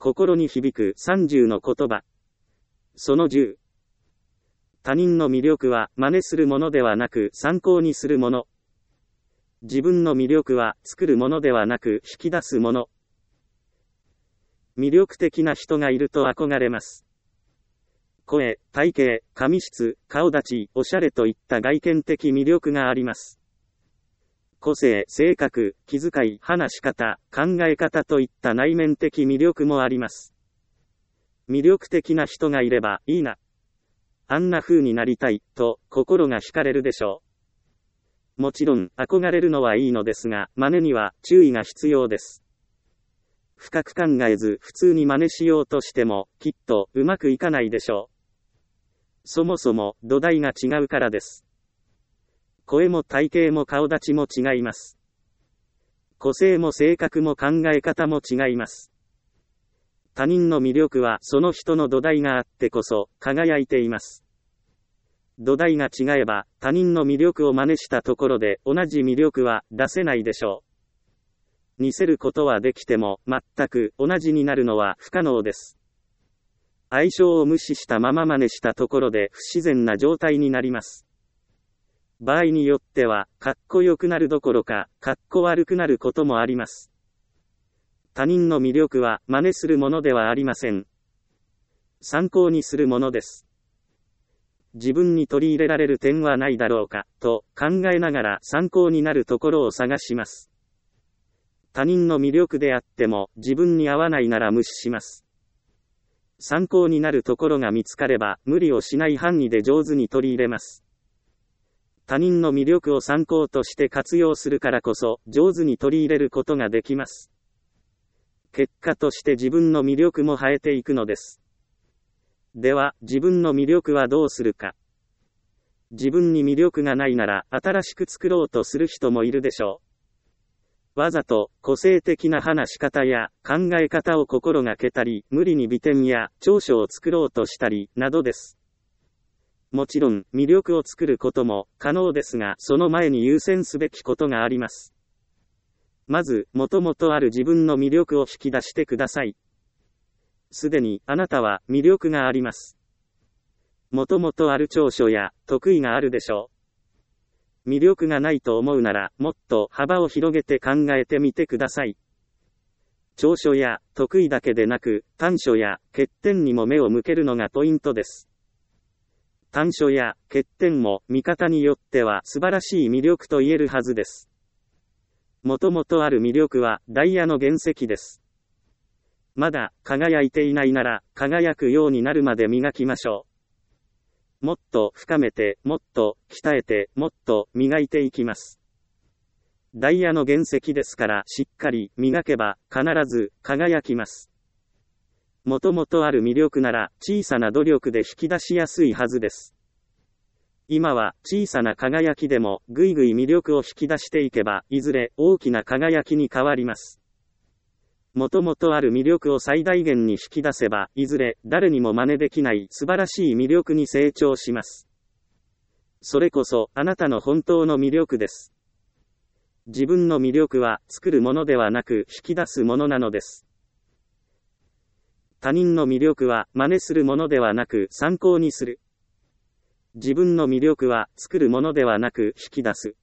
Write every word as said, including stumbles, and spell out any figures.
心に響くさんじゅうの言葉。そのじゅう。他人の魅力は真似するものではなく参考にするもの。自分の魅力は作るものではなく引き出すもの。魅力的な人がいると憧れます。声、体型、髪質、顔立ち、おしゃれといった外見的魅力があります。個性、性格、気遣い、話し方、考え方といった内面的魅力もあります。魅力的な人がいればいいな。あんな風になりたい、と心が惹かれるでしょう。もちろん、憧れるのはいいのですが、真似には注意が必要です。深く考えず普通に真似しようとしても、きっとうまくいかないでしょう。そもそも土台が違うからです。声も体型も顔立ちも違います。個性も性格も考え方も違います。他人の魅力はその人の土台があってこそ輝いています。土台が違えば他人の魅力を真似したところで同じ魅力は出せないでしょう。似せることはできても全く同じになるのは不可能です。相性を無視したまま真似したところで不自然な状態になります。場合によってはかっこよくなるどころかかっこ悪くなることもあります。他人の魅力は真似するものではありません。参考にするものです。自分に取り入れられる点はないだろうかと考えながら参考になるところを探します。他人の魅力であっても自分に合わないなら無視します。参考になるところが見つかれば無理をしない範囲で上手に取り入れます。他人の魅力を参考として活用するからこそ上手に取り入れることができます。結果として自分の魅力も生えていくのです。では、自分の魅力はどうするか。自分に魅力がないなら新しく作ろうとする人もいるでしょう。わざと個性的な話し方や考え方を心がけたり、無理に美点や長所を作ろうとしたり、などです。もちろん、魅力を作ることも可能ですが、その前に優先すべきことがあります。まず、もともとある自分の魅力を引き出してください。すでに、あなたは魅力があります。もともとある長所や得意があるでしょう。魅力がないと思うなら、もっと幅を広げて考えてみてください。長所や得意だけでなく、短所や欠点にも目を向けるのがポイントです。短所や欠点も見方によっては素晴らしい魅力と言えるはずです。もともとある魅力はダイヤの原石です。まだ輝いていないなら輝くようになるまで磨きましょう。もっと深めて、もっと鍛えて、もっと磨いていきます。ダイヤの原石ですからしっかり磨けば必ず輝きます。もともとある魅力なら小さな努力で引き出しやすいはずです。今は小さな輝きでもぐいぐい魅力を引き出していけばいずれ大きな輝きに変わります。もともとある魅力を最大限に引き出せばいずれ誰にも真似できない素晴らしい魅力に成長します。それこそあなたの本当の魅力です。自分の魅力は作るものではなく引き出すものなのです。他人の魅力は真似するものではなく参考にする。自分の魅力は作るものではなく引き出す。